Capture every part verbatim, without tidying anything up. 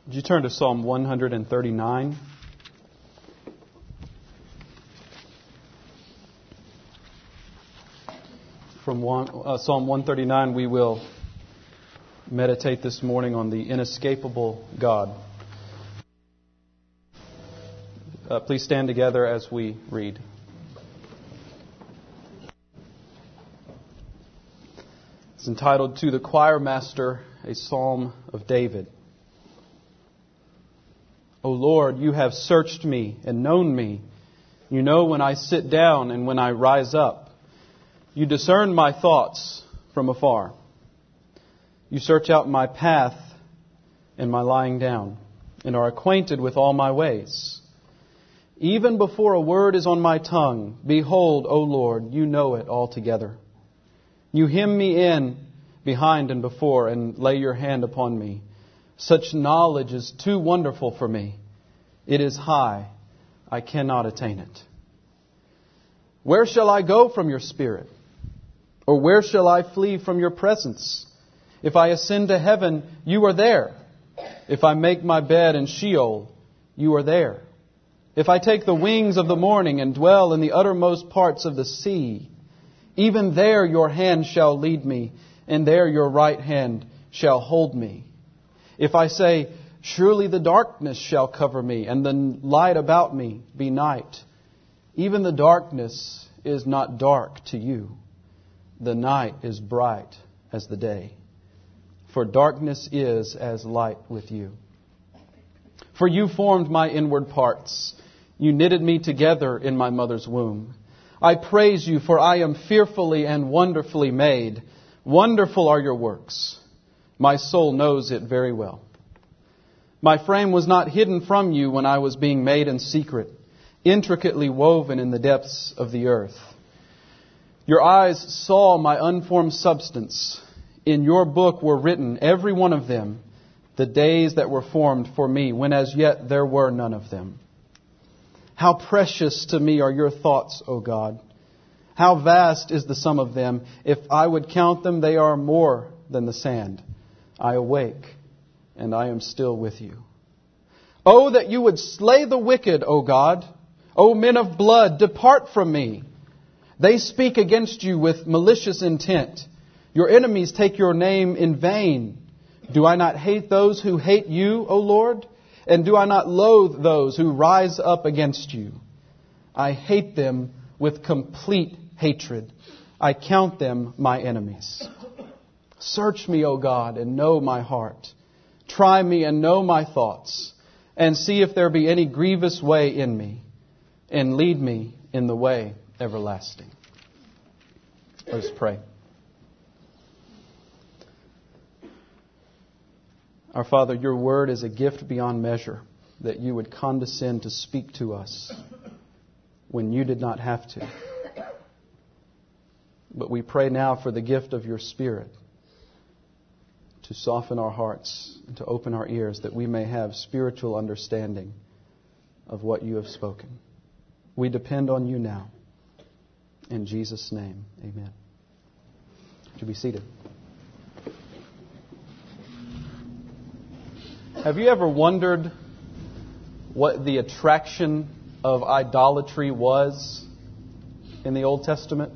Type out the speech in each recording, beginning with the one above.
Would you turn to Psalm one thirty-nine? From one, uh, Psalm one thirty-nine, we will meditate this morning on the inescapable God. Uh, please stand together as we read. It's entitled, "To the Choir Master, a Psalm of David." O Lord, you have searched me and known me. You know when I sit down and when I rise up. You discern my thoughts from afar. You search out my path and my lying down, and are acquainted with all my ways. Even before a word is on my tongue, behold, O Lord, you know it altogether. You hem me in behind and before, and lay your hand upon me. Such knowledge is too wonderful for me. It is high. I cannot attain it. Where shall I go from your spirit? Or where shall I flee from your presence? If I ascend to heaven, you are there. If I make my bed in Sheol, you are there. If I take the wings of the morning and dwell in the uttermost parts of the sea, even there your hand shall lead me, and there your right hand shall hold me. If I say, surely the darkness shall cover me, and the light about me be night, even the darkness is not dark to you. The night is bright as the day, for darkness is as light with you. For you formed my inward parts. You knitted me together in my mother's womb. I praise you, for I am fearfully and wonderfully made. Wonderful are your works. My soul knows it very well. My frame was not hidden from you when I was being made in secret, intricately woven in the depths of the earth. Your eyes saw my unformed substance. In your book were written, every one of them, the days that were formed for me, when as yet there were none of them. How precious to me are your thoughts, O God. How vast is the sum of them. If I would count them, they are more than the sand. I awake, and I am still with you. Oh, that you would slay the wicked, O God. O men of blood, depart from me. They speak against you with malicious intent. Your enemies take your name in vain. Do I not hate those who hate you, O Lord? And do I not loathe those who rise up against you? I hate them with complete hatred. I count them my enemies. Search me, O God, and know my heart. Try me and know my thoughts, and see if there be any grievous way in me, and lead me in the way everlasting. Let us pray. Our Father, your word is a gift beyond measure, that you would condescend to speak to us when you did not have to. But we pray now for the gift of your Spirit to soften our hearts and to open our ears, that we may have spiritual understanding of what you have spoken. We depend on you now. In Jesus' name, amen. Would you be seated? Have you ever wondered what the attraction of idolatry was in the Old Testament?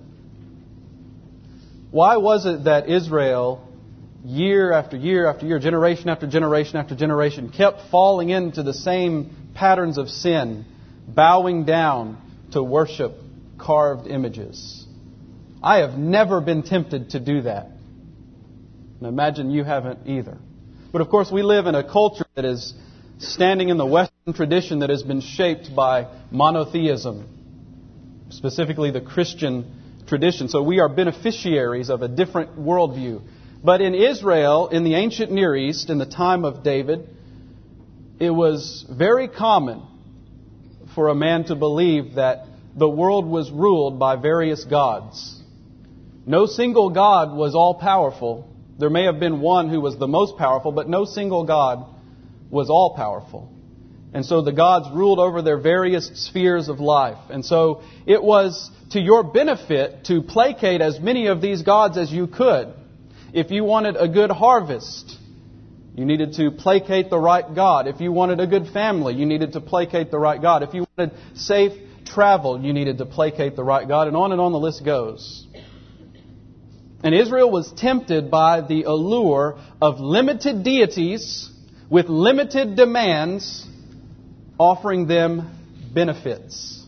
Why was it that Israel, year after year after year, generation after generation after generation, kept falling into the same patterns of sin, bowing down to worship carved images? I have never been tempted to do that. And I imagine you haven't either. But of course, we live in a culture that is standing in the Western tradition that has been shaped by monotheism, specifically the Christian tradition. So we are beneficiaries of a different worldview. But in Israel, in the ancient Near East, in the time of David, it was very common for a man to believe that the world was ruled by various gods. No single god was all-powerful. There may have been one who was the most powerful, but no single god was all-powerful. And so the gods ruled over their various spheres of life. And so it was to your benefit to placate as many of these gods as you could. If you wanted a good harvest, You needed to placate the right God. If you wanted a good family, you needed to placate the right God. If you wanted safe travel, you needed to placate the right God. And on and on the list goes. And Israel was tempted by the allure of limited deities with limited demands, offering them benefits.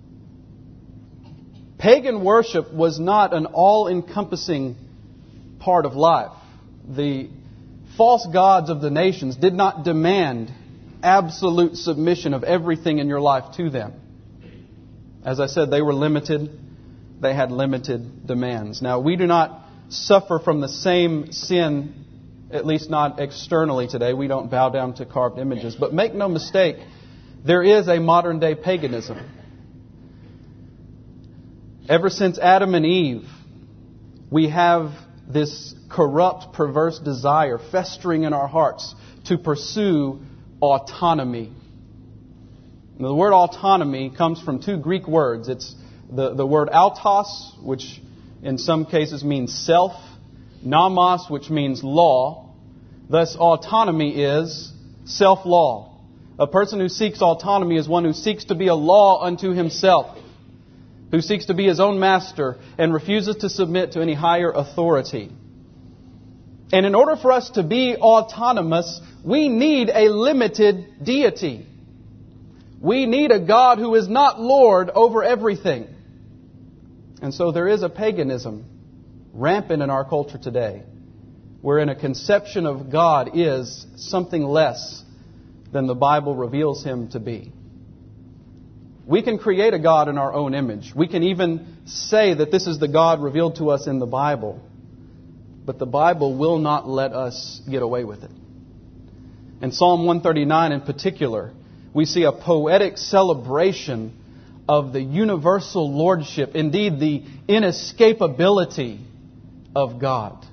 Pagan worship was not an all-encompassing part of life. The false gods of the nations did not demand absolute submission of everything in your life to them. As I said, they were limited. They had limited demands. Now, we do not suffer from the same sin, at least not externally today. We don't bow down to carved images. But make no mistake, there is a modern-day paganism. Ever since Adam and Eve, we have this corrupt, perverse desire festering in our hearts to pursue autonomy. Now, the word autonomy comes from two Greek words. It's the, the word autos, which in some cases means self, nomos, which means law. Thus, autonomy is self-law. A person who seeks autonomy is one who seeks to be a law unto himself, who seeks to be his own master and refuses to submit to any higher authority. And in order for us to be autonomous, we need a limited deity. We need a God who is not Lord over everything. And so there is a paganism rampant in our culture today, wherein a conception of God is something less than the Bible reveals Him to be. We can create a God in our own image. We can even say that this is the God revealed to us in the Bible. But the Bible will not let us get away with it. In Psalm one thirty-nine in particular, we see a poetic celebration of the universal lordship, indeed the inescapability of God.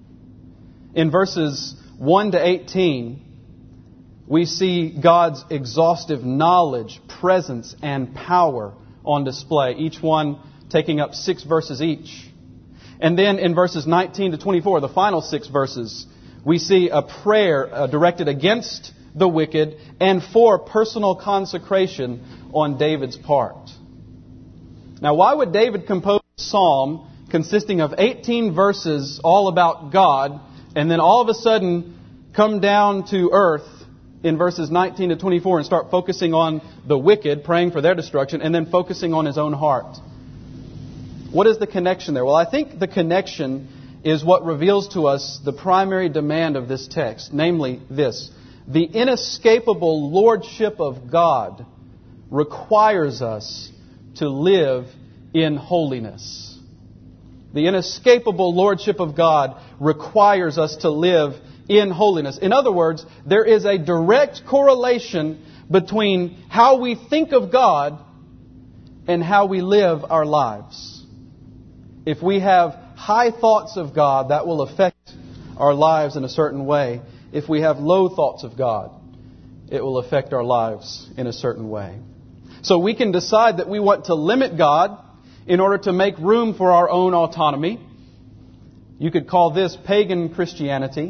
In verses one to eighteen, we see God's exhaustive knowledge, presence, and power on display, each one taking up six verses each. And then in verses nineteen to twenty-four, the final six verses, we see a prayer uh, directed against the wicked and for personal consecration on David's part. Now, why would David compose a psalm consisting of eighteen verses all about God and then all of a sudden come down to earth in verses nineteen to twenty-four and start focusing on the wicked, praying for their destruction, and then focusing on his own heart? What is the connection there? Well, I think the connection is what reveals to us the primary demand of this text, namely this: the inescapable lordship of God requires us to live in holiness. The inescapable lordship of God requires us to live in holiness. In other words, there is a direct correlation between how we think of God and how we live our lives. If we have high thoughts of God, that will affect our lives in a certain way. If we have low thoughts of God, it will affect our lives in a certain way. So we can decide that we want to limit God in order to make room for our own autonomy. You could call this pagan Christianity.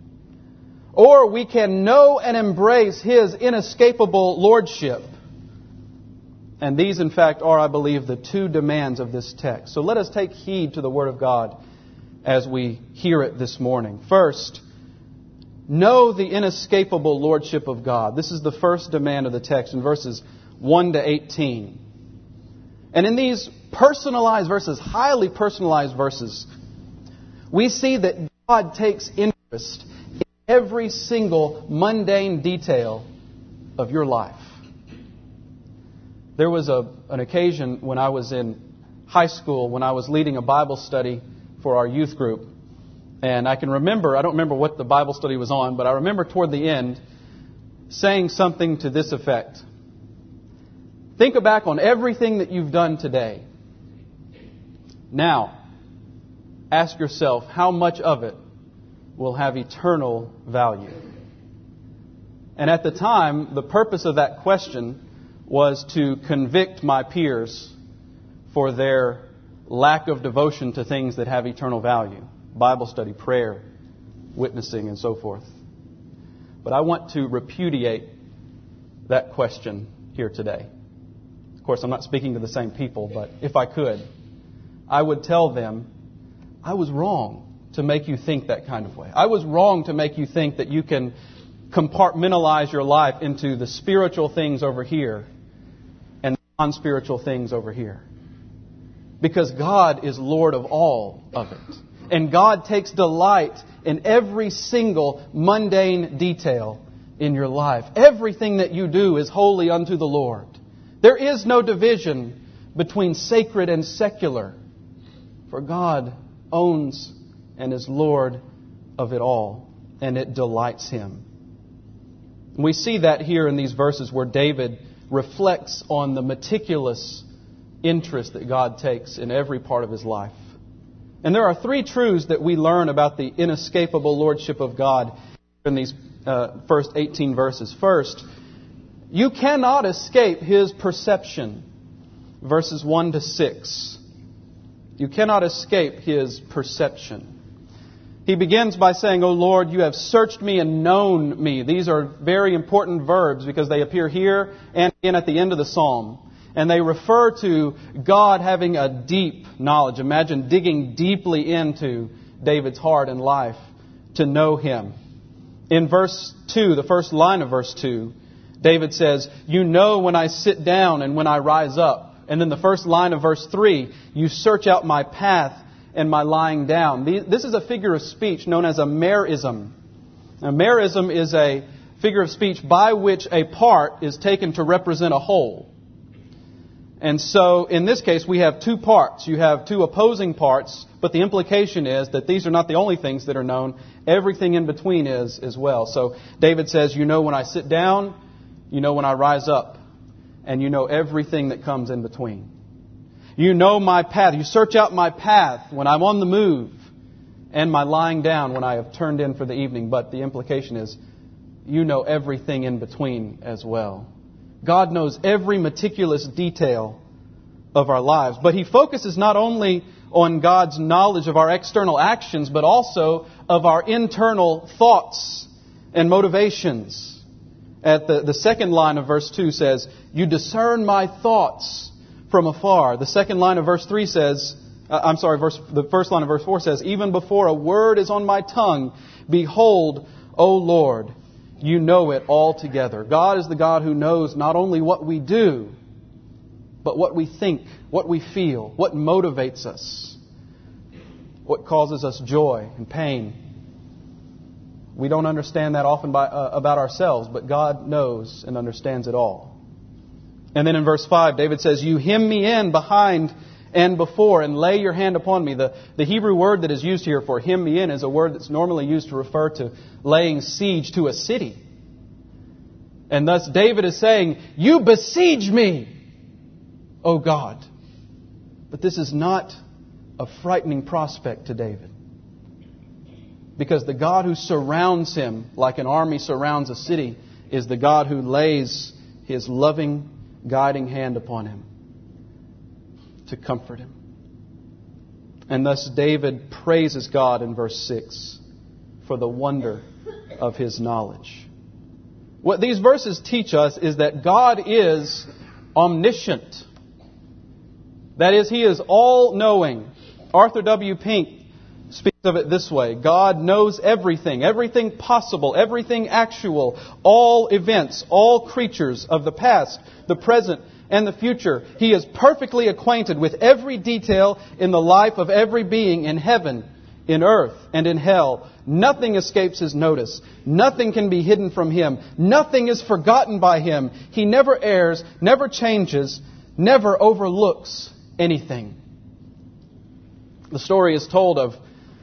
Or we can know and embrace His inescapable lordship. And these, in fact, are, I believe, the two demands of this text. So let us take heed to the Word of God as we hear it this morning. First, know the inescapable lordship of God. This is the first demand of the text in verses one to eighteen. And in these personalized verses, highly personalized verses, we see that God takes interest in every single mundane detail of your life. There was a, an occasion when I was in high school, when I was leading a Bible study for our youth group. And I can remember, I don't remember what the Bible study was on, but I remember toward the end saying something to this effect. Think back on everything that you've done today. Now, ask yourself how much of it will have eternal value. And at the time, the purpose of that question was to convict my peers for their lack of devotion to things that have eternal value. Bible study, prayer, witnessing, and so forth. But I want to repudiate that question here today. Of course, I'm not speaking to the same people, but if I could, I would tell them, I was wrong to make you think that kind of way. I was wrong to make you think that you can compartmentalize your life into the spiritual things over here and the non-spiritual things over here. Because God is Lord of all of it. And God takes delight in every single mundane detail in your life. Everything that you do is holy unto the Lord. There is no division between sacred and secular. For God owns and is Lord of it all. And it delights Him. We see that here in these verses where David reflects on the meticulous interest that God takes in every part of his life. And there are three truths that we learn about the inescapable lordship of God in these uh, first eighteen verses. First, you cannot escape His perception. Verses one to six. You cannot escape His perception. He begins by saying, O Lord, you have searched me and known me. These are very important verbs because they appear here and again at the end of the psalm. And they refer to God having a deep knowledge. Imagine digging deeply into David's heart and life to know Him. In verse two, the first line of verse two, David says, you know when I sit down and when I rise up. And then the first line of verse three, you search out my path and my lying down. This is a figure of speech known as a merism. A merism is a figure of speech by which a part is taken to represent a whole. And so, in this case, we have two parts. You have two opposing parts, but the implication is that these are not the only things that are known. Everything in between is as well. So, David says, you know when I sit down, you know when I rise up, and you know everything that comes in between. You know my path. You search out my path when I'm on the move, and my lying down when I have turned in for the evening. But the implication is, you know everything in between as well. God knows every meticulous detail of our lives. But He focuses not only on God's knowledge of our external actions, but also of our internal thoughts and motivations. At the, the second line of verse two says, you discern my thoughts from afar. The second line of verse three says, uh, I'm sorry, verse, the first line of verse four says, even before a word is on my tongue, behold, O Lord, you know it altogether. God is the God who knows not only what we do, but what we think, what we feel, what motivates us, what causes us joy and pain. We don't understand that often by, uh, about ourselves, but God knows and understands it all. And then in verse five, David says, you hem me in behind and before and lay your hand upon me. The, the Hebrew word that is used here for hem me in is a word that's normally used to refer to laying siege to a city. And thus David is saying, you besiege me, O God. But this is not a frightening prospect to David. Because the God who surrounds him like an army surrounds a city is the God who lays His loving, guiding hand upon him to comfort him. And thus David praises God in verse six for the wonder of His knowledge. What these verses teach us is that God is omniscient. That is, He is all-knowing. Arthur W. Pink speaks of it this way. God knows everything, everything possible, everything actual, all events, all creatures of the past, the present, and the future. He is perfectly acquainted with every detail in the life of every being in heaven, in earth, and in hell. Nothing escapes His notice. Nothing can be hidden from Him. Nothing is forgotten by Him. He never errs, never changes, never overlooks anything. The story is told of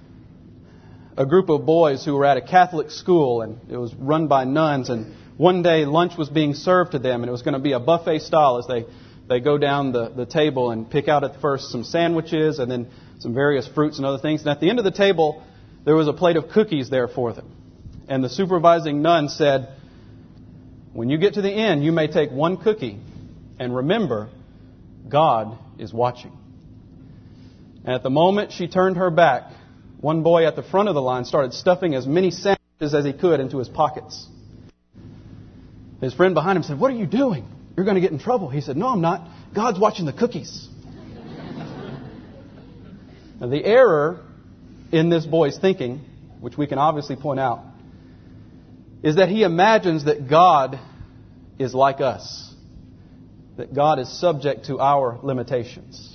a group of boys who were at a Catholic school, and it was run by nuns, and one day lunch was being served to them, and it was going to be a buffet style as they, they go down the, the table and pick out at first some sandwiches and then some various fruits and other things. And at the end of the table, there was a plate of cookies there for them. And the supervising nun said, when you get to the end, you may take one cookie, and remember, God is watching. And at the moment she turned her back, one boy at the front of the line started stuffing as many sandwiches as he could into his pockets. His friend behind him said, "What are you doing? You're going to get in trouble." He said, "No, I'm not. God's watching the cookies." Now, the error in this boy's thinking, which we can obviously point out, is that he imagines that God is like us, that God is subject to our limitations.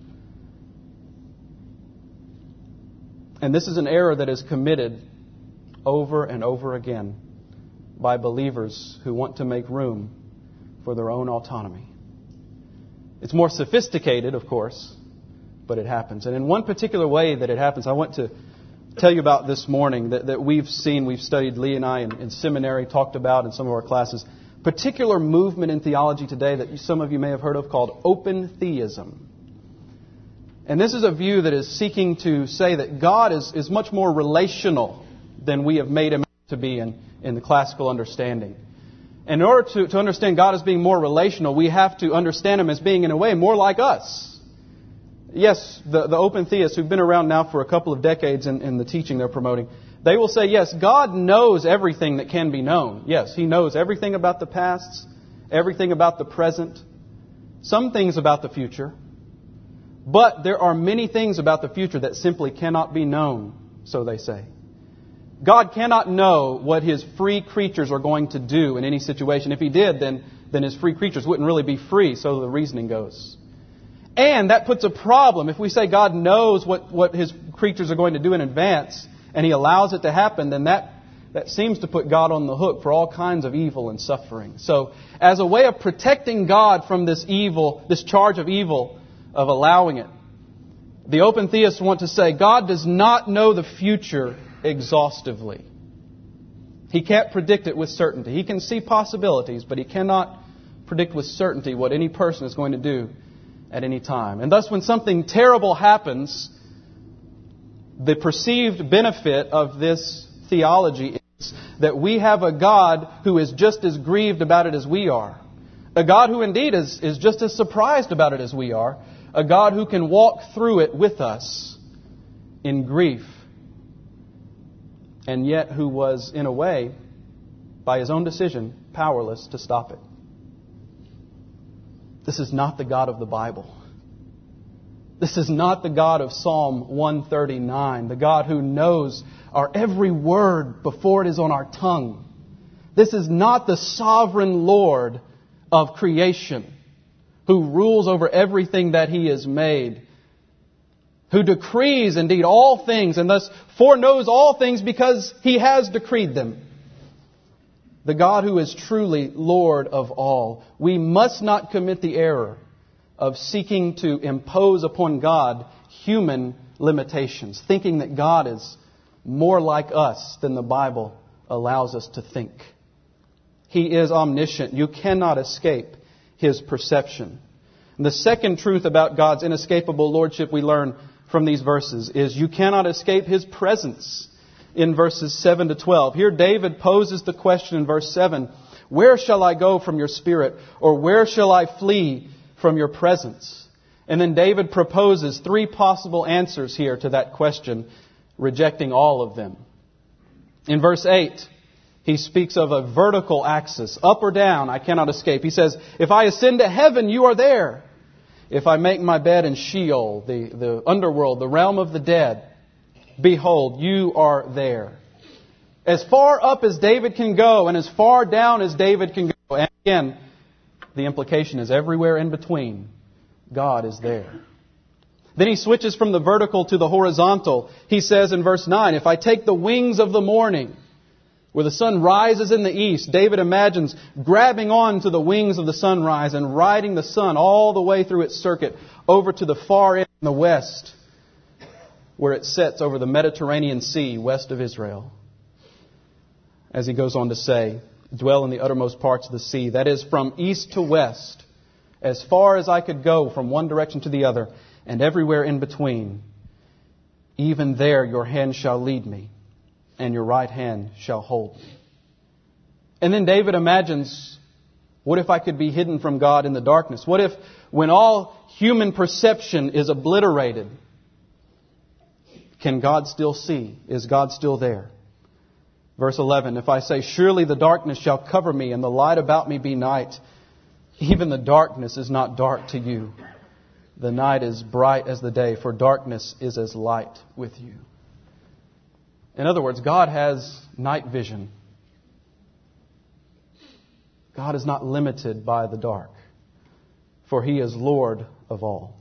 And this is an error that is committed over and over again by believers who want to make room for their own autonomy. It's more sophisticated, of course, but it happens. And in one particular way that it happens, I want to tell you about this morning that, that we've seen, we've studied, Lee and I, in, in seminary, talked about in some of our classes, particular movement in theology today that some of you may have heard of called open theism. And this is a view that is seeking to say that God is, is much more relational than we have made Him to be in, in the classical understanding. And in order to, to understand God as being more relational, we have to understand Him as being, in a way, more like us. Yes, the, the open theists who've been around now for a couple of decades in, in the teaching they're promoting, they will say, yes, God knows everything that can be known. Yes, He knows everything about the past, everything about the present, some things about the future. But there are many things about the future that simply cannot be known, so they say. God cannot know what His free creatures are going to do in any situation. If He did, then, then His free creatures wouldn't really be free, so the reasoning goes. And that puts a problem. If we say God knows what, what His creatures are going to do in advance, and He allows it to happen, then that, that seems to put God on the hook for all kinds of evil and suffering. So, as a way of protecting God from this evil, this charge of evil, of allowing it, the open theists want to say God does not know the future exhaustively. He can't predict it with certainty. He can see possibilities, but He cannot predict with certainty what any person is going to do at any time. And thus, when something terrible happens, the perceived benefit of this theology is that we have a God who is just as grieved about it as we are. A God who indeed is, is just as surprised about it as we are. A God who can walk through it with us in grief. And yet who was, in a way, by His own decision, powerless to stop it. This is not the God of the Bible. This is not the God of Psalm one thirty-nine, the God who knows our every word before it is on our tongue. This is not the sovereign Lord of creation, who rules over everything that He has made, who decrees indeed all things and thus foreknows all things because He has decreed them. The God who is truly Lord of all. We must not commit the error of seeking to impose upon God human limitations, thinking that God is more like us than the Bible allows us to think. He is omniscient. You cannot escape His perception. And the second truth about God's inescapable lordship we learn from these verses is you cannot escape His presence. In verses seven to twelve. Here David poses the question in verse seven, where shall I go from your spirit? Or where shall I flee from your presence? And then David proposes three possible answers here to that question, rejecting all of them. In verse eight, he speaks of a vertical axis, up or down, I cannot escape. He says, if I ascend to heaven, you are there. If I make my bed in Sheol, the, the underworld, the realm of the dead, behold, you are there. As far up as David can go and as far down as David can go. And again, the implication is everywhere in between, God is there. Then he switches from the vertical to the horizontal. He says in verse nine, if I take the wings of the morning, where the sun rises in the east, David imagines grabbing on to the wings of the sunrise and riding the sun all the way through its circuit over to the far end in the west, where it sets over the Mediterranean Sea west of Israel. As he goes on to say, dwell in the uttermost parts of the sea, that is from east to west, as far as I could go from one direction to the other, and everywhere in between. Even there your hand shall lead me, and your right hand shall hold me. And then David imagines, what if I could be hidden from God in the darkness? What if, when all human perception is obliterated, can God still see? Is God still there? Verse eleven, if I say, surely the darkness shall cover me and the light about me be night, even the darkness is not dark to you. The night is bright as the day, for darkness is as light with you. In other words, God has night vision. God is not limited by the dark, for He is Lord of all.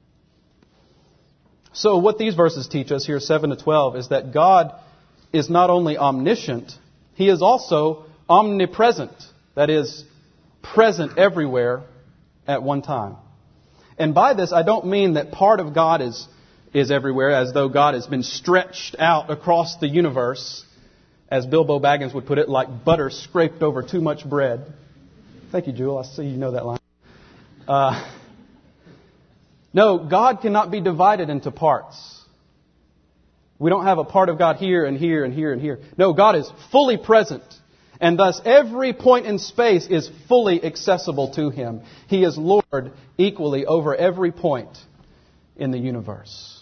So what these verses teach us here, seven to twelve, is that God is not only omniscient, He is also omnipresent. That is, present everywhere at one time. And by this, I don't mean that part of God is, is everywhere, as though God has been stretched out across the universe, as Bilbo Baggins would put it, like butter scraped over too much bread. Thank you, Jewel. I see you know that line. Uh, no, God cannot be divided into parts. We don't have a part of God here and here and here and here. No, God is fully present. And thus every point in space is fully accessible to Him. He is Lord equally over every point in the universe.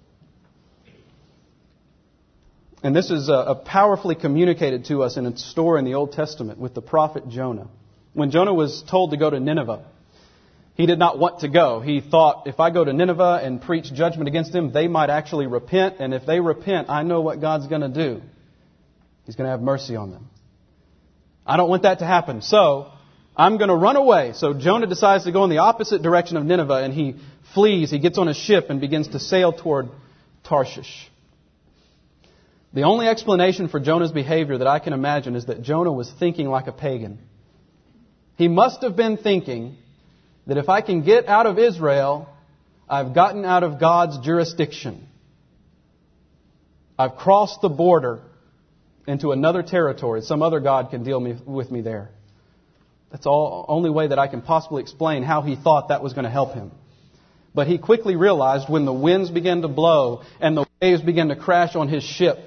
And this is uh, powerfully communicated to us in a story in the Old Testament with the prophet Jonah. When Jonah was told to go to Nineveh, he did not want to go. He thought, if I go to Nineveh and preach judgment against them, they might actually repent. And if they repent, I know what God's going to do. He's going to have mercy on them. I don't want that to happen. So I'm going to run away. So Jonah decides to go in the opposite direction of Nineveh, and he flees. He gets on a ship and begins to sail toward Tarshish. The only explanation for Jonah's behavior that I can imagine is that Jonah was thinking like a pagan. He must have been thinking that if I can get out of Israel, I've gotten out of God's jurisdiction. I've crossed the border into another territory. Some other God can deal me, with me there. That's all only way that I can possibly explain how he thought that was going to help him. But he quickly realized when the winds began to blow and the waves began to crash on his ship,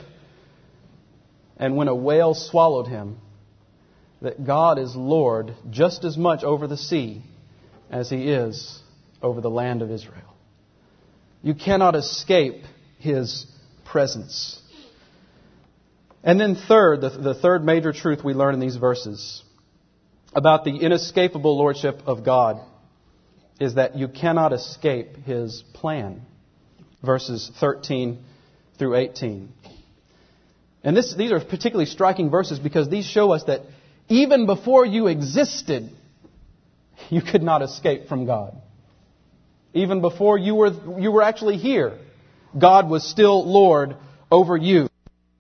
and when a whale swallowed him, that God is Lord just as much over the sea as He is over the land of Israel. You cannot escape His presence. And then third, the, the third major truth we learn in these verses about the inescapable lordship of God is that you cannot escape His plan. Verses thirteen through eighteen. And this, these are particularly striking verses because these show us that even before you existed, you could not escape from God. Even before you were, you were actually here, God was still Lord over you.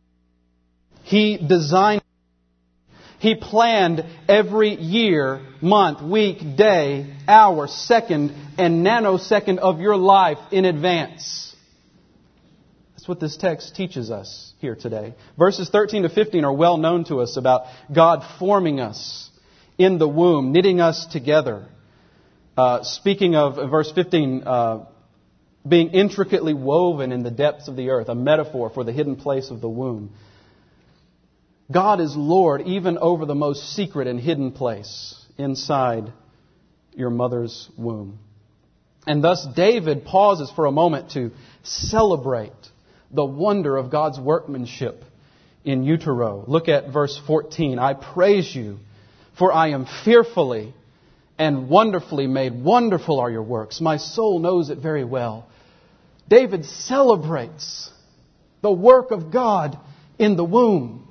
He designed, He planned every year, month, week, day, hour, second, and nanosecond of your life in advance. That's what this text teaches us here today. Verses thirteen to fifteen are well known to us about God forming us in the womb, knitting us together. Uh, speaking of verse fifteen, uh, being intricately woven in the depths of the earth, a metaphor for the hidden place of the womb. God is Lord even over the most secret and hidden place inside your mother's womb. And thus David pauses for a moment to celebrate the wonder of God's workmanship in utero. Look at verse fourteen. I praise you, for I am fearfully and wonderfully made. Wonderful are your works. My soul knows it very well. David celebrates the work of God in the womb.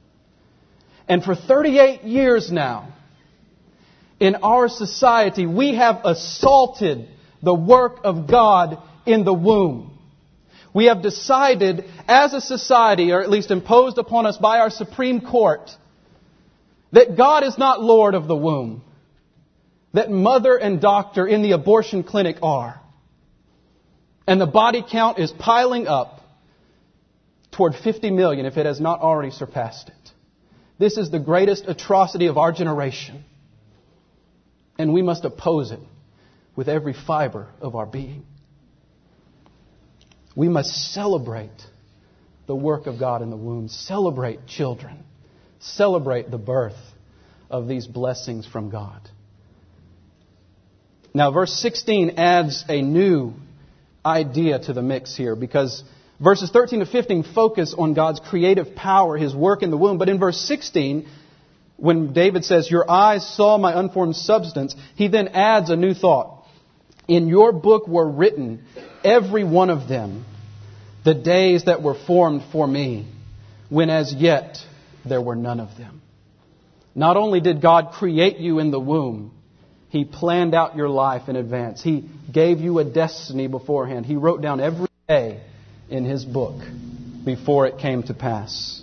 And for thirty-eight years now, in our society, we have assaulted the work of God in the womb. We have decided as a society, or at least imposed upon us by our Supreme Court, that God is not Lord of the womb. That mother and doctor in the abortion clinic are. And the body count is piling up toward fifty million if it has not already surpassed it. This is the greatest atrocity of our generation. And we must oppose it with every fiber of our being. We must celebrate the work of God in the womb. Celebrate children. Celebrate the birth of these blessings from God. Now, verse sixteen adds a new idea to the mix here, because Verses thirteen to fifteen focus on God's creative power, His work in the womb. But in verse sixteen, when David says, your eyes saw my unformed substance, he then adds a new thought. In your book were written, every one of them, the days that were formed for me, when as yet there were none of them. Not only did God create you in the womb, He planned out your life in advance. He gave you a destiny beforehand. He wrote down every day in His book before it came to pass.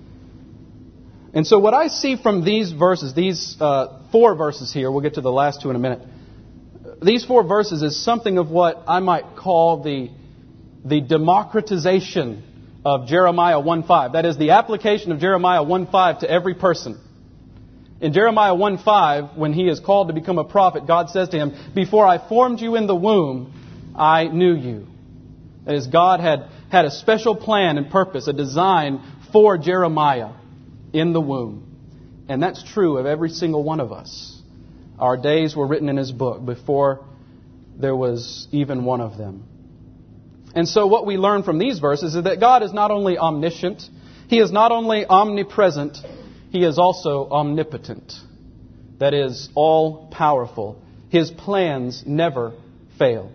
And so what I see from these verses, these uh, four verses here, we'll get to the last two in a minute. These four verses is something of what I might call the, the democratization of Jeremiah one five. That is the application of Jeremiah one five to every person. In Jeremiah one five, when he is called to become a prophet, God says to him, before I formed you in the womb, I knew you. That is, God had, had a special plan and purpose, a design for Jeremiah in the womb. And that's true of every single one of us. Our days were written in His book before there was even one of them. And so what we learn from these verses is that God is not only omniscient, He is not only omnipresent, He is also omnipotent. That is, all-powerful. His plans never fail.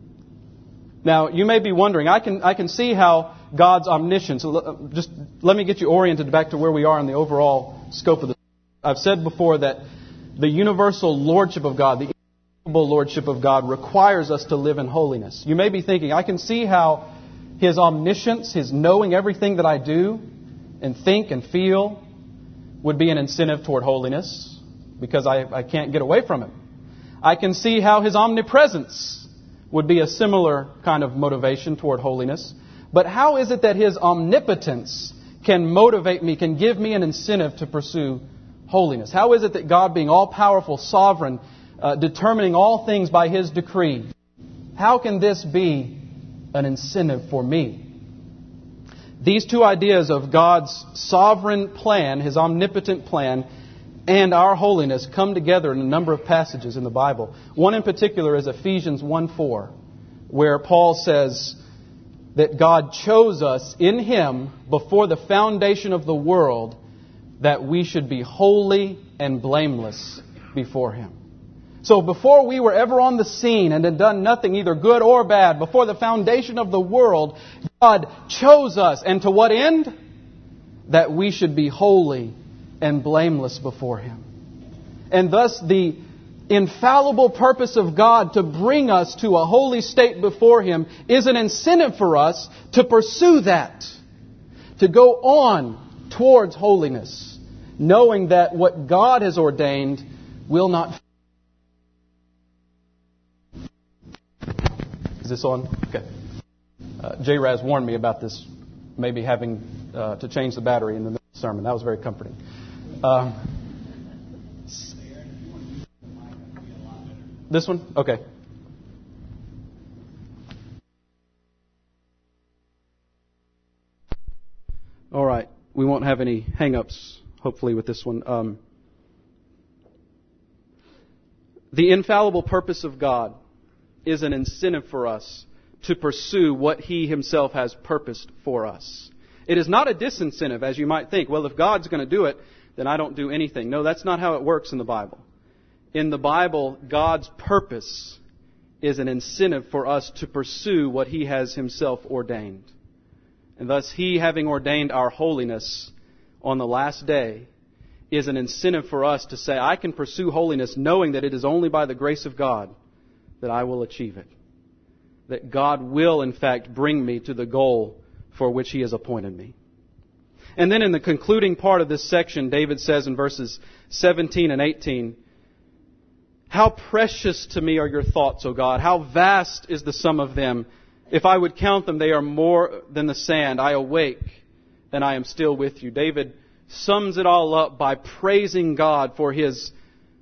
Now, you may be wondering, I can I can see how God's omniscience, just let me get you oriented back to where we are in the overall scope of the... I've said before that the universal lordship of God, the inalienable lordship of God requires us to live in holiness. You may be thinking, I can see how His omniscience, His knowing everything that I do and think and feel would be an incentive toward holiness because I, I can't get away from Him. I can see how His omnipresence would be a similar kind of motivation toward holiness. But how is it that His omnipotence can motivate me, can give me an incentive to pursue holiness? How is it that God, being all-powerful, sovereign, uh, determining all things by His decree, how can this be an incentive for me? These two ideas of God's sovereign plan, His omnipotent plan, and our holiness come together in a number of passages in the Bible. One in particular is Ephesians one four, where Paul says that God chose us in Him before the foundation of the world that we should be holy and blameless before Him. So before we were ever on the scene and had done nothing either good or bad, before the foundation of the world, God chose us. And to what end? That we should be holy and blameless before Him. And thus the infallible purpose of God to bring us to a holy state before Him is an incentive for us to pursue that, to go on towards holiness, knowing that what God has ordained will not. Is this on? Okay. Uh, J. Raz warned me about this, maybe having uh, to change the battery in the middle of the sermon. That was very comforting. Um, this one? Okay. All right. We won't have any hang-ups, hopefully, with this one. Um, the infallible purpose of God is an incentive for us to pursue what He Himself has purposed for us. It is not a disincentive, as you might think. Well, if God's going to do it, then I don't do anything. No, that's not how it works in the Bible. In the Bible, God's purpose is an incentive for us to pursue what He has Himself ordained. And thus, He, having ordained our holiness on the last day, is an incentive for us to say, I can pursue holiness knowing that it is only by the grace of God that I will achieve it. That God will, in fact, bring me to the goal for which He has appointed me. And then in the concluding part of this section, David says in verses seventeen and eighteen, how precious to me are your thoughts, O God. How vast is the sum of them. If I would count them, they are more than the sand. I awake, and I am still with you. David sums it all up by praising God for His,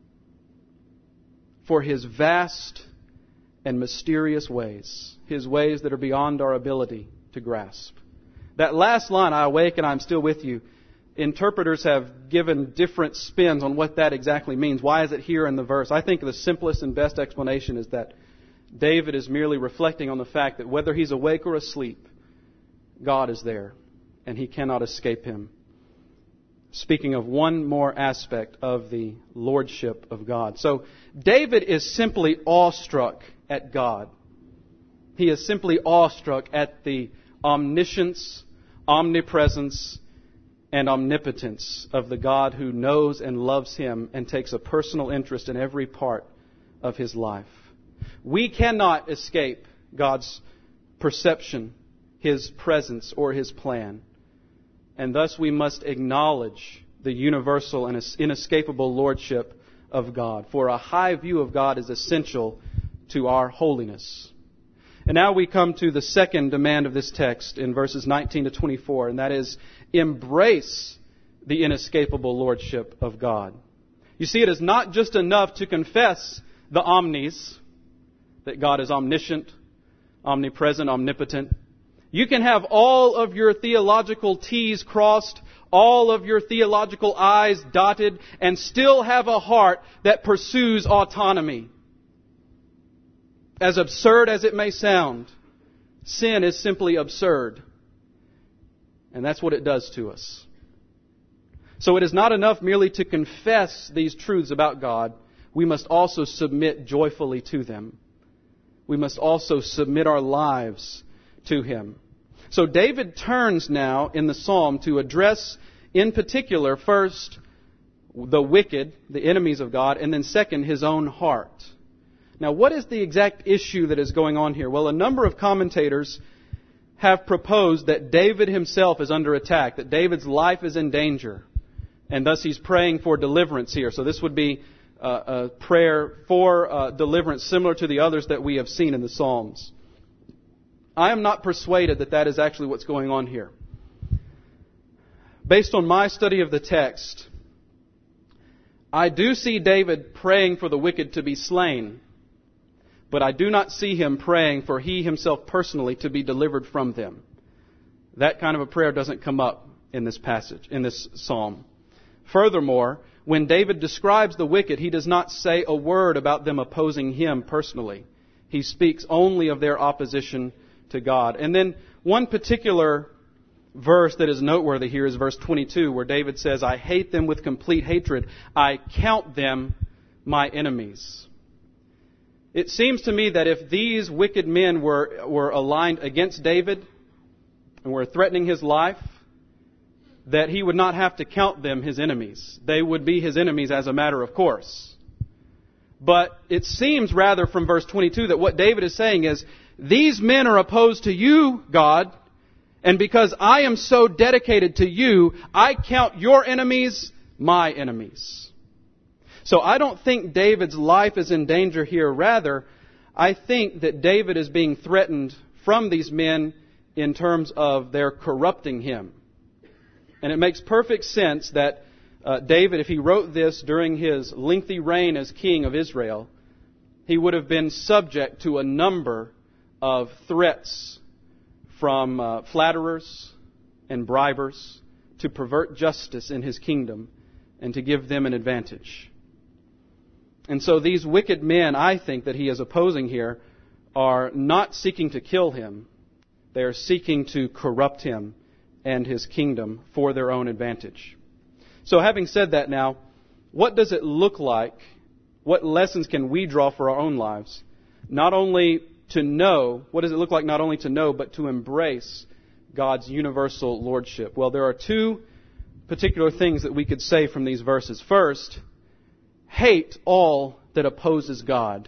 for His vast and mysterious ways. His ways that are beyond our ability to grasp. That last line, I awake and I'm still with you, interpreters have given different spins on what that exactly means. Why is it here in the verse? I think the simplest and best explanation is that David is merely reflecting on the fact that whether he's awake or asleep, God is there, and he cannot escape him. Speaking of one more aspect of the lordship of God. So David is simply awestruck at God. He is simply awestruck at the omniscience, omnipresence, and omnipotence of the God who knows and loves him and takes a personal interest in every part of his life. We cannot escape God's perception, his presence, or his plan. And thus we must acknowledge the universal and inescapable lordship of God. For a high view of God is essential to our holiness. And now we come to the second demand of this text in verses nineteen to twenty-four, and that is, embrace the inescapable lordship of God. You see, it is not just enough to confess the omnis, that God is omniscient, omnipresent, omnipotent. You can have all of your theological T's crossed, all of your theological I's dotted, and still have a heart that pursues autonomy. As absurd as it may sound, sin is simply absurd. And that's what it does to us. So it is not enough merely to confess these truths about God. We must also submit joyfully to them. We must also submit our lives to him. So David turns now in the psalm to address in particular first the wicked, the enemies of God, and then second his own heart. Now what is the exact issue that is going on here? Well, a number of commentators have proposed that David himself is under attack, that David's life is in danger, and thus he's praying for deliverance here. So this would be uh, a prayer for uh, deliverance similar to the others that we have seen in the Psalms. I am not persuaded that that is actually what's going on here. Based on my study of the text, I do see David praying for the wicked to be slain, but I do not see him praying for he himself personally to be delivered from them. That kind of a prayer doesn't come up in this passage, in this psalm. Furthermore, when David describes the wicked, he does not say a word about them opposing him personally. He speaks only of their opposition to God. And then one particular verse that is noteworthy here is verse twenty-two, where David says, I hate them with complete hatred. I count them my enemies. It seems to me that if these wicked men were, were aligned against David and were threatening his life, that he would not have to count them his enemies. They would be his enemies as a matter of course. But it seems rather from verse twenty-two that what David is saying is, these men are opposed to you, God, and because I am so dedicated to you, I count your enemies my enemies. So I don't think David's life is in danger here. Rather, I think that David is being threatened from these men in terms of their corrupting him. And it makes perfect sense that uh, David, if he wrote this during his lengthy reign as king of Israel, he would have been subject to a number of threats from uh, flatterers and bribers to pervert justice in his kingdom and to give them an advantage. And so these wicked men, I think, that he is opposing here are not seeking to kill him. They are seeking to corrupt him and his kingdom for their own advantage. So having said that now, what does it look like? What lessons can we draw for our own lives? Not only to know, what does it look like not only to know, but to embrace God's universal lordship? Well, there are two particular things that we could say from these verses. First, hate all that opposes God.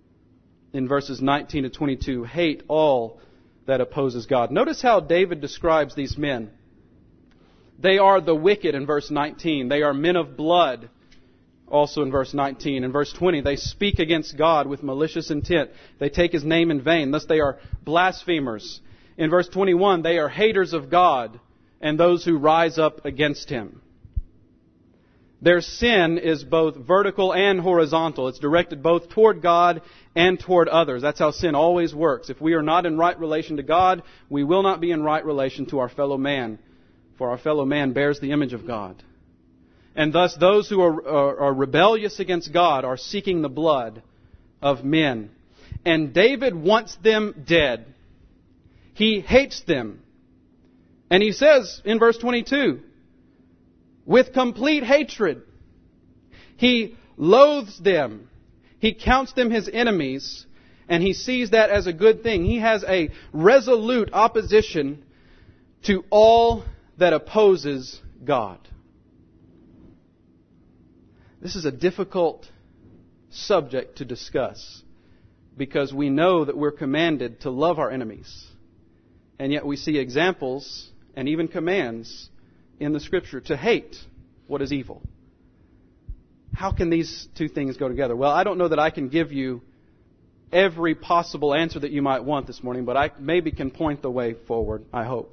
In verses nineteen to twenty-two, hate all that opposes God. Notice how David describes these men. They are the wicked in verse nineteen. They are men of blood, also in verse nineteen. In verse twenty, they speak against God with malicious intent. They take His name in vain. Thus they are blasphemers. In verse twenty-one, they are haters of God and those who rise up against Him. Their sin is both vertical and horizontal. It's directed both toward God and toward others. That's how sin always works. If we are not in right relation to God, we will not be in right relation to our fellow man. For our fellow man bears the image of God. And thus those who are, are, are rebellious against God are seeking the blood of men. And David wants them dead. He hates them. And he says in verse twenty-two, with complete hatred, he loathes them. He counts them his enemies, and he sees that as a good thing. He has a resolute opposition to all that opposes God. This is a difficult subject to discuss because we know that we're commanded to love our enemies. And yet we see examples and even commands in the Scripture to hate what is evil. How can these two things go together? Well, I don't know that I can give you every possible answer that you might want this morning, but I maybe can point the way forward, I hope.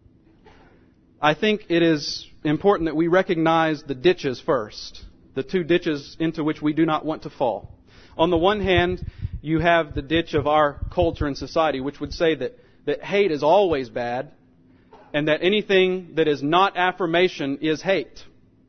I think it is important that we recognize the ditches first, the two ditches into which we do not want to fall. On the one hand, you have the ditch of our culture and society, which would say that, that hate is always bad, and that anything that is not affirmation is hate,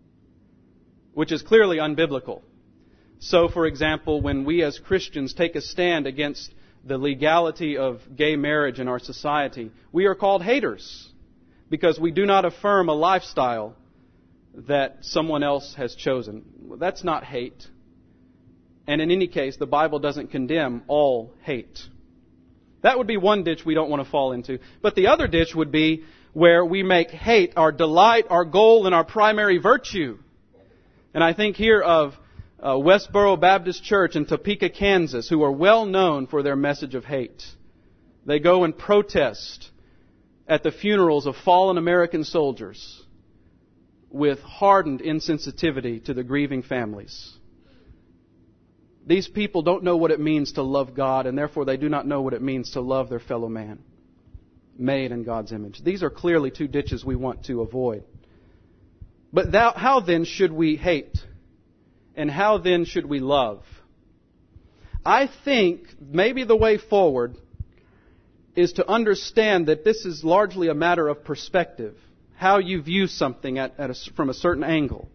which is clearly unbiblical. So, for example, when we as Christians take a stand against the legality of gay marriage in our society, we are called haters because we do not affirm a lifestyle that someone else has chosen. That's not hate. And in any case, the Bible doesn't condemn all hate. That would be one ditch we don't want to fall into. But the other ditch would be where we make hate our delight, our goal, and our primary virtue. And I think here of uh, Westboro Baptist Church in Topeka, Kansas, who are well known for their message of hate. They go and protest at the funerals of fallen American soldiers with hardened insensitivity to the grieving families. These people don't know what it means to love God, and therefore they do not know what it means to love their fellow man, made in God's image. These are clearly two ditches we want to avoid. But thou, how then should we hate? And how then should we love? I think maybe the way forward is to understand that this is largely a matter of perspective, how you view something at, at a, from a certain angle.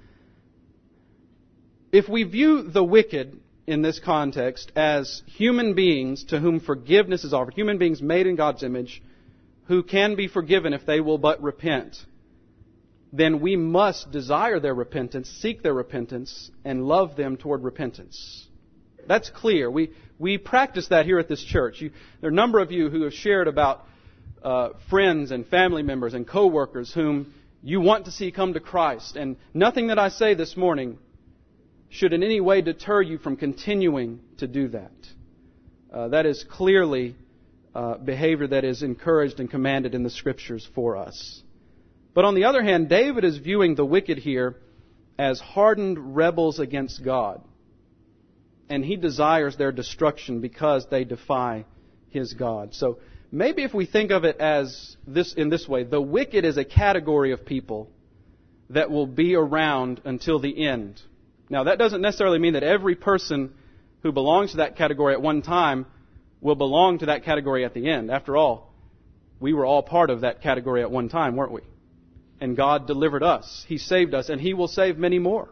If we view the wicked in this context as human beings to whom forgiveness is offered, human beings made in God's image, who can be forgiven if they will but repent, then we must desire their repentance, seek their repentance, and love them toward repentance. That's clear. We we practice that here at this church. You, there are a number of you who have shared about uh, friends and family members and co-workers whom you want to see come to Christ. And nothing that I say this morning should in any way deter you from continuing to do that. Uh, that is clearly uh, behavior that is encouraged and commanded in the Scriptures for us. But on the other hand, David is viewing the wicked here as hardened rebels against God. And he desires their destruction because they defy his God. So maybe if we think of it as this in this way, the wicked is a category of people that will be around until the end. Now, that doesn't necessarily mean that every person who belongs to that category at one time will belong to that category at the end. After all, we were all part of that category at one time, weren't we? And God delivered us. He saved us, and He will save many more.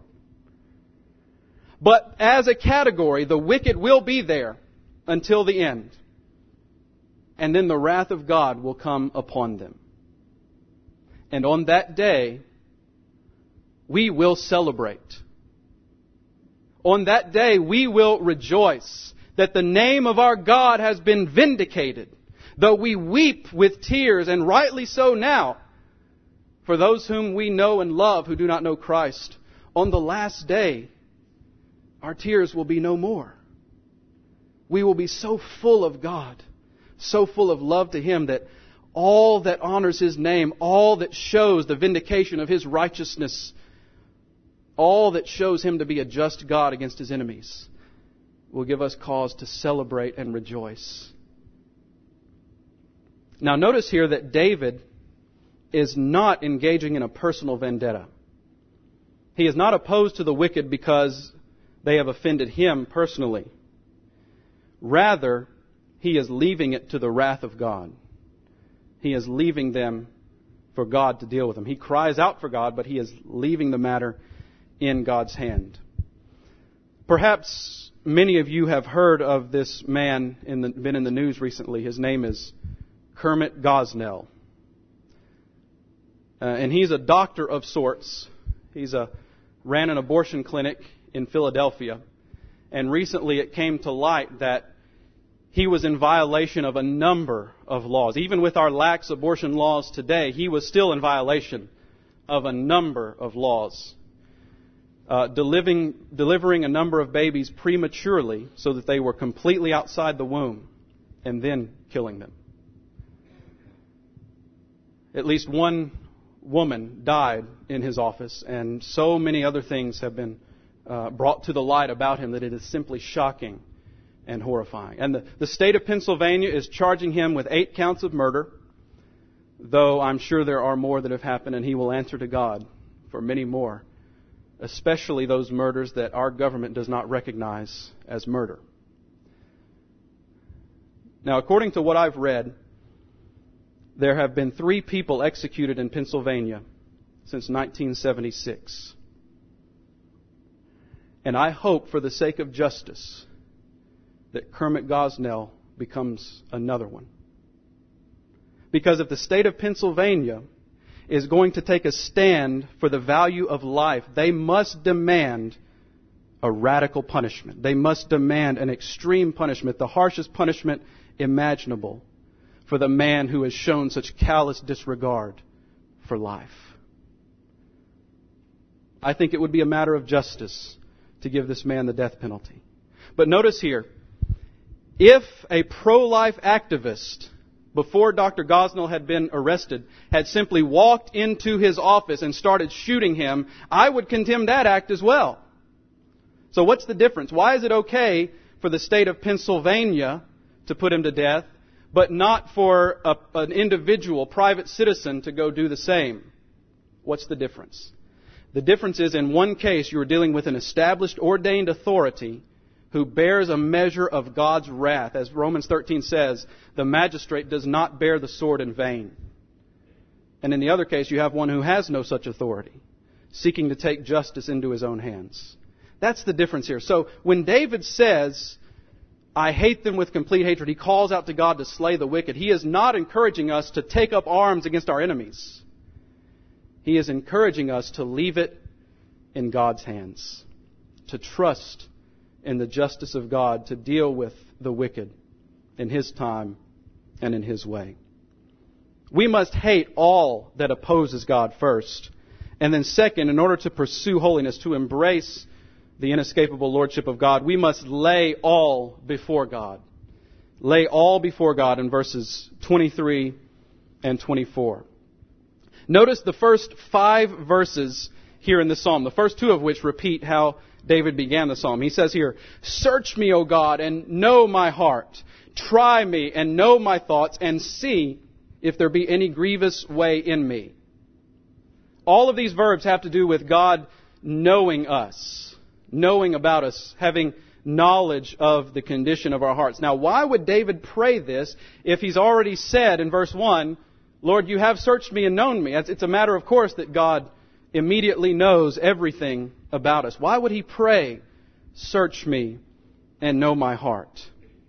But as a category, the wicked will be there until the end. And then the wrath of God will come upon them. And on that day, we will celebrate. On that day, we will rejoice that the name of our God has been vindicated. Though we weep with tears, and rightly so now, for those whom we know and love who do not know Christ, on the last day, our tears will be no more. We will be so full of God, so full of love to Him that all that honors His name, all that shows the vindication of His righteousness, all that shows Him to be a just God against His enemies, will give us cause to celebrate and rejoice. Now notice here that David is not engaging in a personal vendetta. He is not opposed to the wicked because they have offended him personally. Rather, he is leaving it to the wrath of God. He is leaving them for God to deal with them. He cries out for God, but he is leaving the matter in God's hand. Perhaps many of you have heard of this man, in the, been in the news recently. His name is Kermit Gosnell. Uh, and he's a doctor of sorts. He's a ran an abortion clinic in Philadelphia. And recently it came to light that he was in violation of a number of laws. Even with our lax abortion laws today, he was still in violation of a number of laws. Uh, delivering, delivering a number of babies prematurely so that they were completely outside the womb, and then killing them. At least one woman died in his office, and so many other things have been uh, brought to the light about him that it is simply shocking and horrifying. And the, the state of Pennsylvania is charging him with eight counts of murder, though I'm sure there are more that have happened, and he will answer to God for many more, especially those murders that our government does not recognize as murder. Now, according to what I've read, there have been three people executed in Pennsylvania since nineteen seventy-six. And I hope, for the sake of justice, that Kermit Gosnell becomes another one. Because if the state of Pennsylvania is going to take a stand for the value of life, they must demand a radical punishment. They must demand an extreme punishment, the harshest punishment imaginable, for the man who has shown such callous disregard for life. I think it would be a matter of justice to give this man the death penalty. But notice here, if a pro-life activist, before Doctor Gosnell had been arrested, had simply walked into his office and started shooting him, I would condemn that act as well. So what's the difference? Why is it okay for the state of Pennsylvania to put him to death, but not for a, an individual, private citizen, to go do the same? What's the difference? The difference is, in one case, you are dealing with an established, ordained authority who bears a measure of God's wrath. As Romans thirteen says, the magistrate does not bear the sword in vain. And in the other case, you have one who has no such authority, seeking to take justice into his own hands. That's the difference here. So when David says, I hate them with complete hatred, he calls out to God to slay the wicked. He is not encouraging us to take up arms against our enemies. He is encouraging us to leave it in God's hands, to trust in the justice of God, to deal with the wicked in His time and in His way. We must hate all that opposes God first. And then second, in order to pursue holiness, to embrace the inescapable lordship of God, we must lay all before God. Lay all before God in verses twenty-three and twenty-four. Notice the first five verses here in the psalm, the first two of which repeat how David began the psalm. He says here, search me, O God, and know my heart. Try me and know my thoughts, and see if there be any grievous way in me. All of these verbs have to do with God knowing us, knowing about us, having knowledge of the condition of our hearts. Now, why would David pray this if he's already said in verse one, Lord, you have searched me and known me? It's a matter of course that God immediately knows everything about us. Why would he pray, search me and know my heart?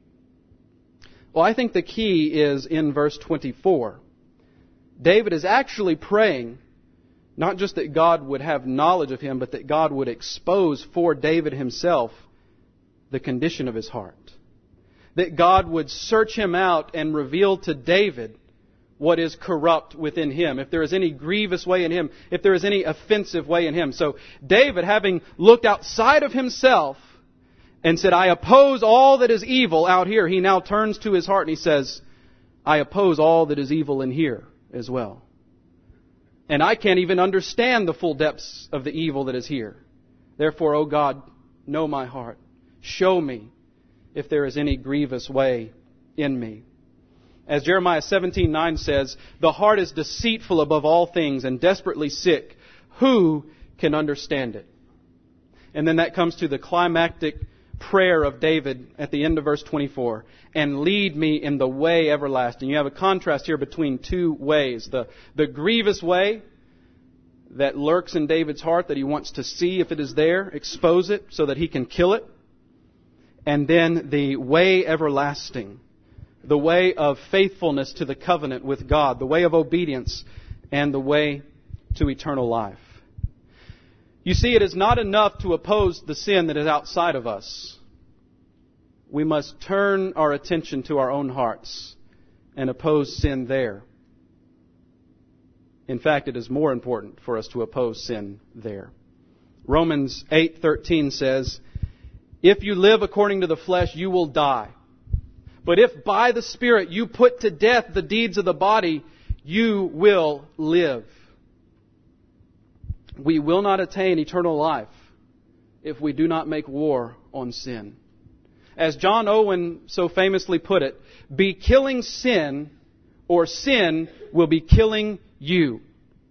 Well, I think the key is in verse twenty-four. David is actually praying not just that God would have knowledge of him, but that God would expose for David himself the condition of his heart. That God would search him out and reveal to David what is corrupt within him, if there is any grievous way in him, if there is any offensive way in him. So David, having looked outside of himself and said, I oppose all that is evil out here, he now turns to his heart and he says, I oppose all that is evil in here as well. And I can't even understand the full depths of the evil that is here. Therefore, O God, know my heart. Show me if there is any grievous way in me. As Jeremiah seventeen nine says, the heart is deceitful above all things and desperately sick. Who can understand it? And then that comes to the climactic prayer of David at the end of verse twenty-four. And lead me in the way everlasting. You have a contrast here between two ways. The, the grievous way that lurks in David's heart that he wants to see if it is there, expose it so that he can kill it. And then the way everlasting. The way of faithfulness to the covenant with God, the way of obedience, and the way to eternal life. You see, it is not enough to oppose the sin that is outside of us. We must turn our attention to our own hearts and oppose sin there. In fact, it is more important for us to oppose sin there. Romans eight thirteen says, "If you live according to the flesh, you will die. But if by the Spirit you put to death the deeds of the body, you will live." We will not attain eternal life if we do not make war on sin. As John Owen so famously put it, be killing sin, or sin will be killing you.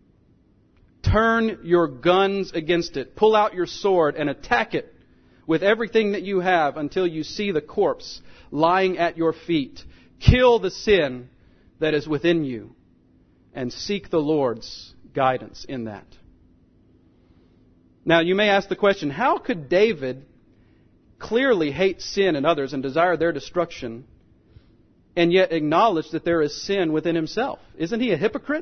Turn your guns against it. Pull out your sword and attack it with everything that you have until you see the corpse lying at your feet. Kill the sin that is within you and seek the Lord's guidance in that. Now, you may ask the question, how could David clearly hate sin in others and desire their destruction, and yet acknowledge that there is sin within himself? Isn't he a hypocrite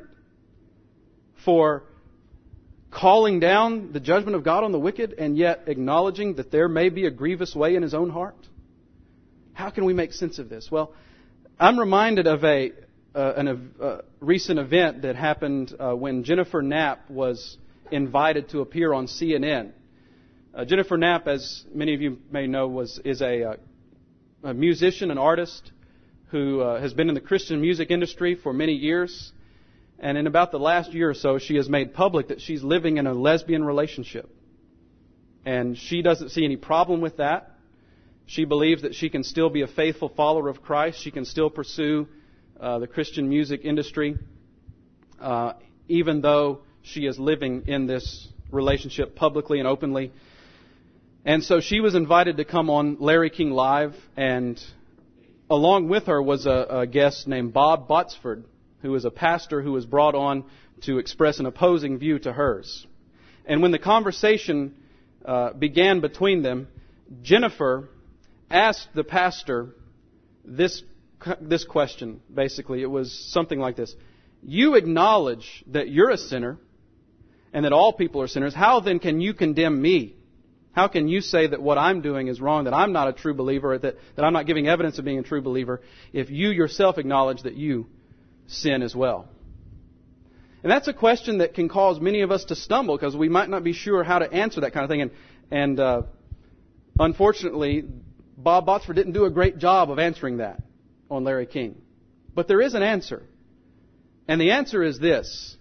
for calling down the judgment of God on the wicked and yet acknowledging that there may be a grievous way in his own heart? How can we make sense of this? Well, I'm reminded of a uh, an, a recent event that happened uh, when Jennifer Knapp was invited to appear on C N N. Uh, Jennifer Knapp, as many of you may know, was is a, uh, a musician, an artist who uh, has been in the Christian music industry for many years. And in about the last year or so, she has made public that she's living in a lesbian relationship. And she doesn't see any problem with that. She believes that she can still be a faithful follower of Christ. She can still pursue uh, the Christian music industry, uh, even though she is living in this relationship publicly and openly. And so she was invited to come on Larry King Live, and along with her was a, a guest named Bob Botsford, who is a pastor who was brought on to express an opposing view to hers. And when the conversation uh, began between them, Jennifer asked the pastor this this question, basically. It was something like this: you acknowledge that you're a sinner and that all people are sinners. How then can you condemn me? How can you say that what I'm doing is wrong, that I'm not a true believer, or that, that I'm not giving evidence of being a true believer, if you yourself acknowledge that you sin as well? And that's a question that can cause many of us to stumble, because we might not be sure how to answer that kind of thing. And, and uh, unfortunately, Bob Botsford didn't do a great job of answering that on Larry King. But there is an answer. And the answer is this: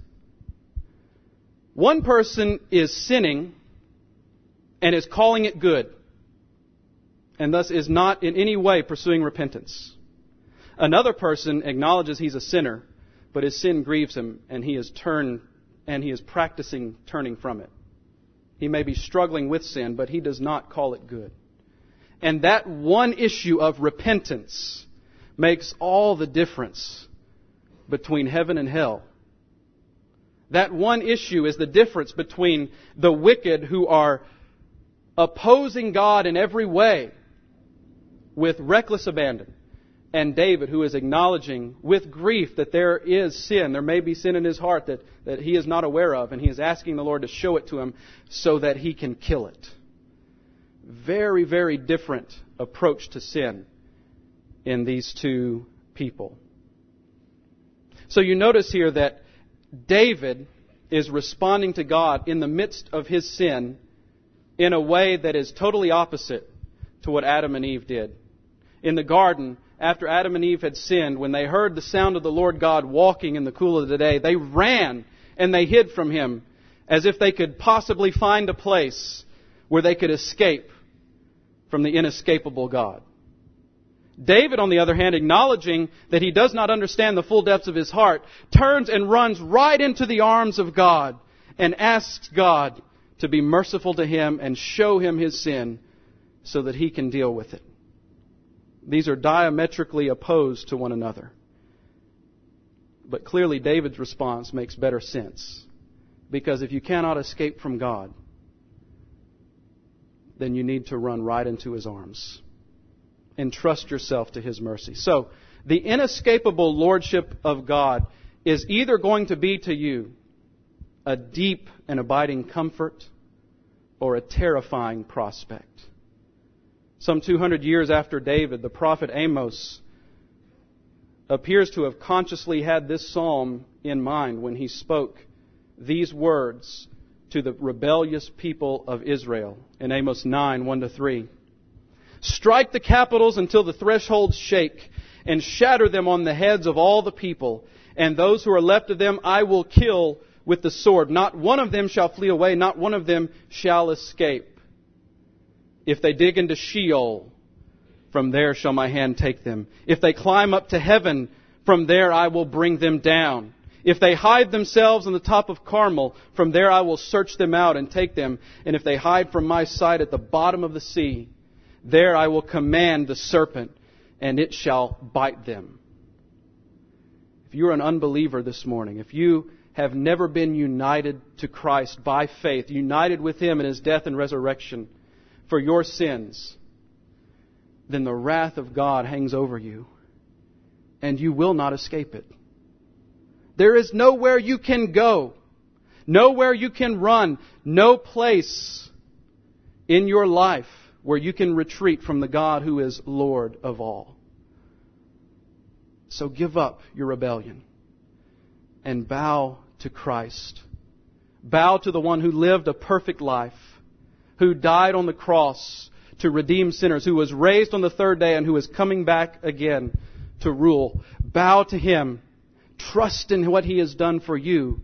one person is sinning and is calling it good, and thus is not in any way pursuing repentance. Another person acknowledges he's a sinner, but his sin grieves him, and he is turned and he is practicing turning from it. He may be struggling with sin, but he does not call it good. And that one issue of repentance makes all the difference between heaven and hell. That one issue is the difference between the wicked who are opposing God in every way with reckless abandon, and David, who is acknowledging with grief that there is sin, there may be sin in his heart that, that he is not aware of, and he is asking the Lord to show it to him so that he can kill it. Very, very different approach to sin in these two people. So you notice here that David is responding to God in the midst of his sin in a way that is totally opposite to what Adam and Eve did. In the garden, after Adam and Eve had sinned, when they heard the sound of the Lord God walking in the cool of the day, they ran and they hid from Him as if they could possibly find a place where they could escape from the inescapable God. David, on the other hand, acknowledging that he does not understand the full depths of his heart, turns and runs right into the arms of God and asks God to be merciful to him and show him his sin so that he can deal with it. These are diametrically opposed to one another. But clearly David's response makes better sense. Because if you cannot escape from God, then you need to run right into His arms. Entrust yourself to His mercy. So, the inescapable lordship of God is either going to be to you a deep and abiding comfort, or a terrifying prospect. Some two hundred years after David, the prophet Amos appears to have consciously had this psalm in mind when he spoke these words to the rebellious people of Israel in Amos nine, one to three. Strike the capitals until the thresholds shake, and shatter them on the heads of all the people, and those who are left of them I will kill with the sword. Not one of them shall flee away, not one of them shall escape. If they dig into Sheol, from there shall my hand take them. If they climb up to heaven, from there I will bring them down. If they hide themselves on the top of Carmel, from there I will search them out and take them. And if they hide from my sight at the bottom of the sea, there I will command the serpent, and it shall bite them. If you're an unbeliever this morning, if you have never been united to Christ by faith, united with Him in His death and resurrection for your sins, then the wrath of God hangs over you, and you will not escape it. There is nowhere you can go, nowhere you can run, no place in your life where you can retreat from the God who is Lord of all. So give up your rebellion and bow to Christ. Bow to the one who lived a perfect life, who died on the cross to redeem sinners, who was raised on the third day and who is coming back again to rule. Bow to Him. Trust in what He has done for you.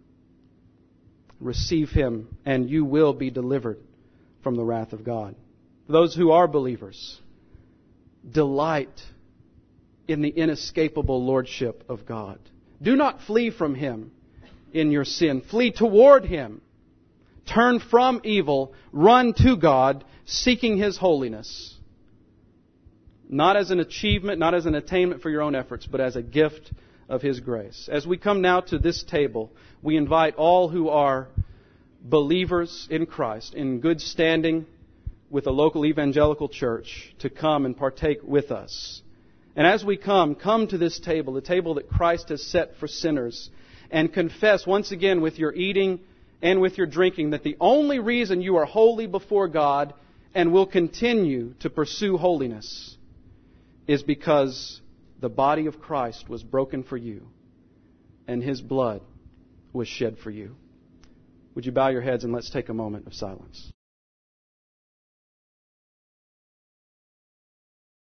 Receive Him, and you will be delivered from the wrath of God. Those who are believers, delight in the inescapable lordship of God. Do not flee from Him in your sin. Flee toward Him. Turn from evil. Run to God, seeking His holiness. Not as an achievement, not as an attainment for your own efforts, but as a gift of His grace. As we come now to this table, we invite all who are believers in Christ, in good standing with a local evangelical church, to come and partake with us. And as we come, come to this table, the table that Christ has set for sinners, and confess once again with your eating and with your drinking that the only reason you are holy before God and will continue to pursue holiness is because the body of Christ was broken for you and His blood was shed for you. Would you bow your heads and let's take a moment of silence.